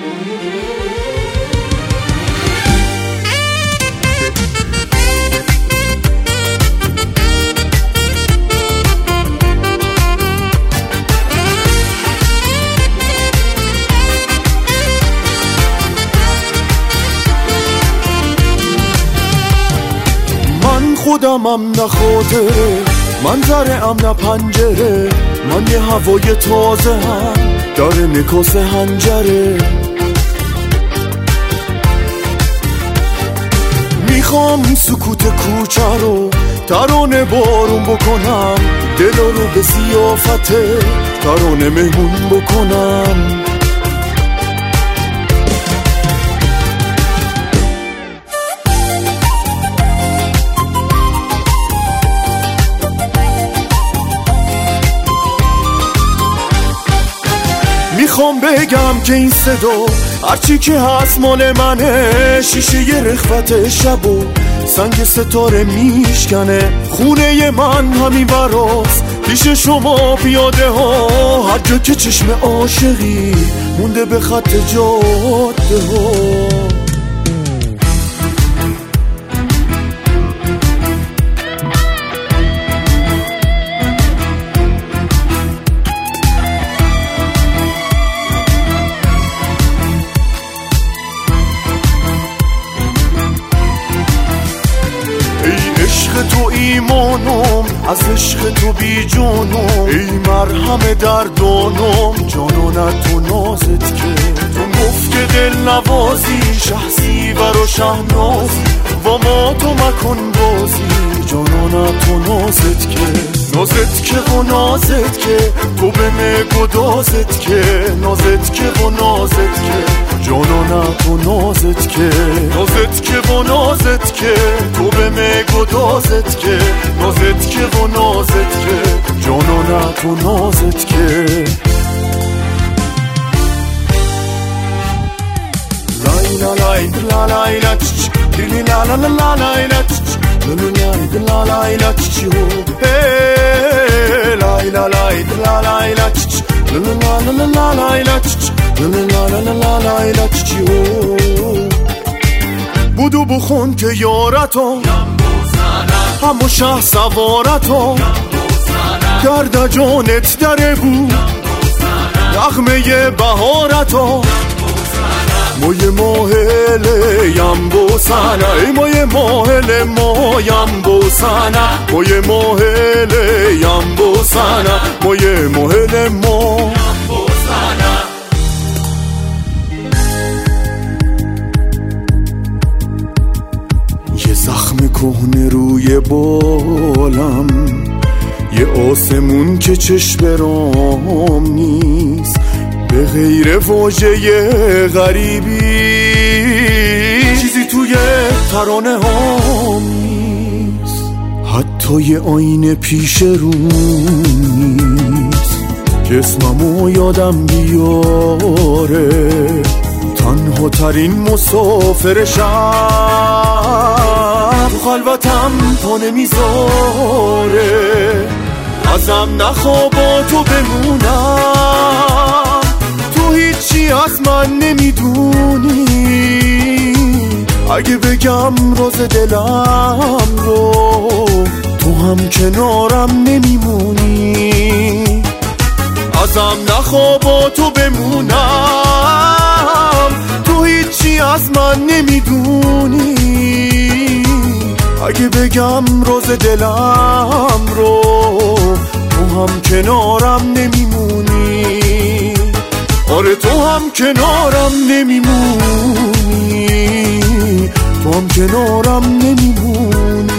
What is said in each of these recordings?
خودمم نه خاطره، منظرم نه پنجره، من یه هوای تازه هم در نکاس هنجره. میخوام سکوت کوچه رو ترانه بارون بکنم، دلا رو به ضیافت ترانه مهمون بکنم. میخوام بگم که این صدا هرچی که هست مال منه، شیشه ی رخوت شب و سنگ ستاره میشکنه. خونه من همین براست پیش شما پیاده ها، هر جا که چشم عاشقی مونده به خط جاده ها. تو ایمانم از عشق تو بی جانم، ای مرهم دردانم جانانت تو نازت که تو گفت که دل نوازی شهزی برا شهنازی و ما تو مکن بازی جانانت تو نازت که نازت که و نازت که تو به مگدازت که نازت که و نازت که جانانت تو نازت که نازت که و نازت که تو به مگدازت که نازت که و نازت که جانانت تو نازت که لا لا لا لا لا دیلی لا لا لا لا لا لا لا لا چیو لا لا لا لا لا لا لا لا لا لا چیو بودو بخون که یارتو همو شه سوارتو گرد جانت دره بود نغمه بهارتو موی ماهله یم بوسنه ای موی ماهله ما یم بوسنه موی ماهله یم بوسنه موی ماهله ما یم بوسنه. یه زخم کهنه روی بالم، یه آسمون که چشم رام نیست به غیر واژه غریبی، چیزی توی ترانه هام نیست، حتی یه آینه پیش رو نیست که اسممو یادم بیاره. تنها ترین مسافر شب تو خلوتم پا نمیذاره، ازم نخوابا تو بمونم، تو هیچی از من نمیدونی، اگه بگم راز دلم رو تو هم کنارم نمیمونی. ازم نخوابا تو بمونم، تو هیچی از من نمیدونی، اگه بگم راز دلم رو تو هم کنارم نمیمونی. آره تو هم کنارم نمیمونی، تو هم کنارم نمیمونی.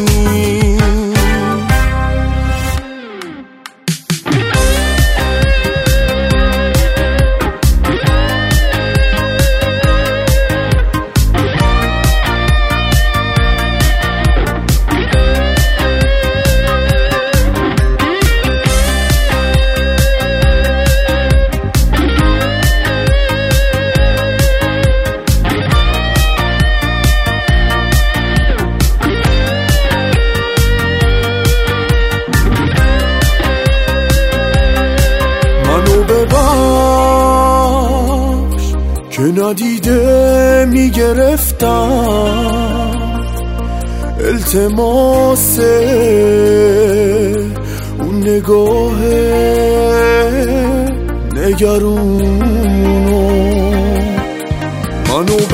که ندیده میگرفتم التماس اون نگاه نگرونو. منو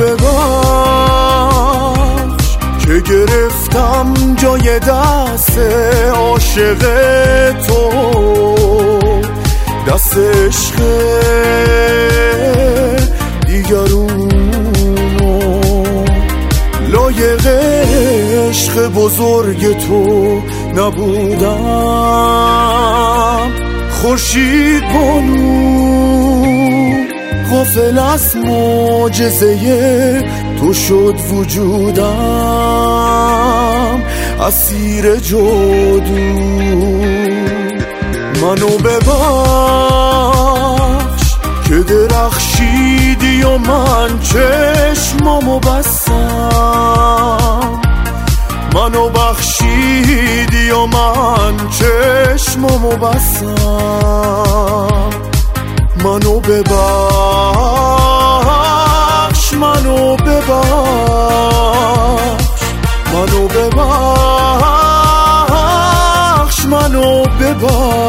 ببخش که گرفتم جای دست عاشق تو، دست عشق دیگرونو. لایق عشق بزرگ تو نبودم، خورشید بانو غافل از معجزه تو شد وجودم، اسیر جادو. منو ببخش که درخشیدی و من چشمامو بستم، منو بخشیدی و من چشمامو بستم. منو ببخش، منو ببخش، منو ببخش، منو ببخش.